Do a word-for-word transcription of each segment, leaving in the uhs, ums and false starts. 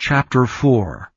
Chapter four.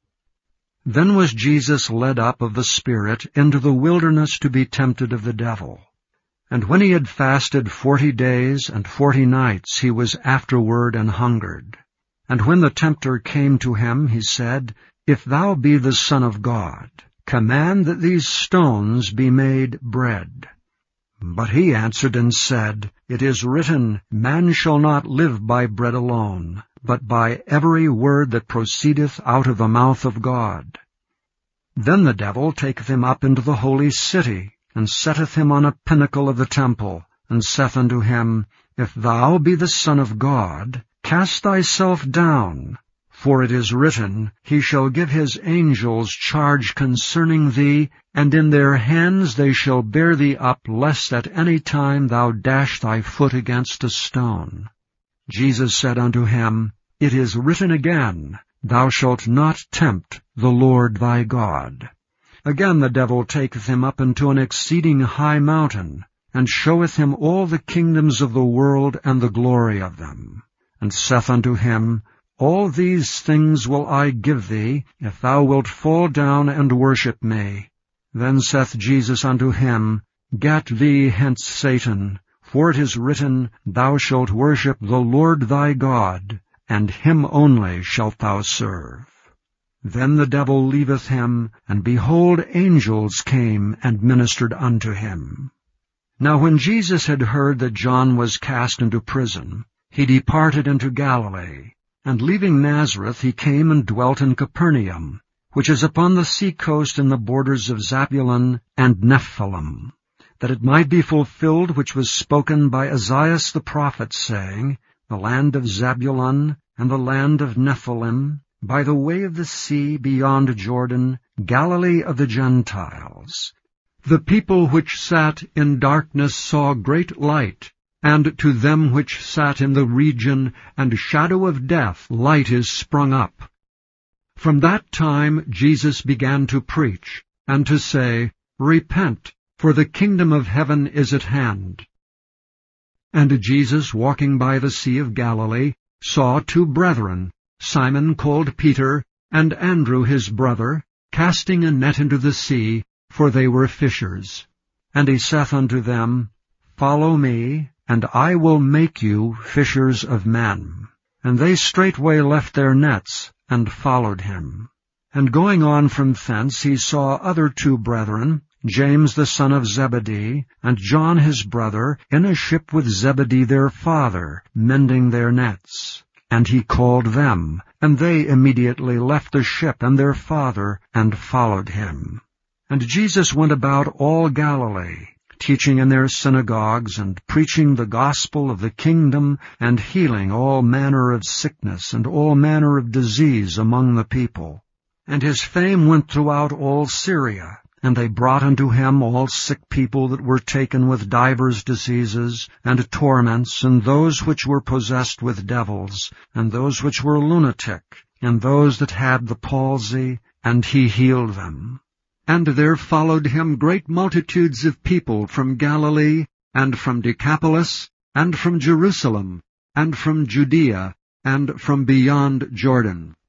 Then was Jesus led up of the Spirit into the wilderness to be tempted of the devil. And when he had fasted forty days and forty nights, he was afterward an hungered. And when the tempter came to him, he said, If thou be the Son of God, command that these stones be made bread. But he answered and said, It is written, Man shall not live by bread alone, but by every word that proceedeth out of the mouth of God. Then the devil taketh him up into the holy city, and setteth him on a pinnacle of the temple, and saith unto him, If thou be the Son of God, cast thyself down. For it is written, He shall give his angels charge concerning thee, and in their hands they shall bear thee up, lest at any time thou dash thy foot against a stone. Jesus said unto him, It is written again, Thou shalt not tempt the Lord thy God. Again the devil taketh him up into an exceeding high mountain, and showeth him all the kingdoms of the world and the glory of them, and saith unto him, All these things will I give thee, if thou wilt fall down and worship me. Then saith Jesus unto him, Get thee hence, Satan, for it is written, Thou shalt worship the Lord thy God, and him only shalt thou serve. Then the devil leaveth him, and behold, angels came and ministered unto him. Now when Jesus had heard that John was cast into prison, he departed into Galilee. And leaving Nazareth, he came and dwelt in Capernaum, which is upon the sea coast in the borders of Zabulon and Nephthalim, that it might be fulfilled which was spoken by Esaias the prophet, saying, The land of Zabulon and the land of Nephthalim, by the way of the sea beyond Jordan, Galilee of the Gentiles. The people which sat in darkness saw great light, and to them which sat in the region and shadow of death light is sprung up. From that time Jesus began to preach, and to say, Repent, for the kingdom of heaven is at hand. And Jesus, walking by the sea of Galilee, saw two brethren, Simon called Peter, and Andrew his brother, casting a net into the sea, for they were fishers. And he saith unto them, Follow me, and I will make you fishers of men. And they straightway left their nets, and followed him. And going on from thence he saw other two brethren, James the son of Zebedee, and John his brother, in a ship with Zebedee their father, mending their nets. And he called them, and they immediately left the ship and their father, and followed him. And Jesus went about all Galilee, teaching in their synagogues, and preaching the gospel of the kingdom, and healing all manner of sickness and all manner of disease among the people. And his fame went throughout all Syria, and they brought unto him all sick people that were taken with divers diseases and torments, and those which were possessed with devils, and those which were lunatic, and those that had the palsy, and he healed them. And there followed him great multitudes of people from Galilee, and from Decapolis, and from Jerusalem, and from Judea, and from beyond Jordan.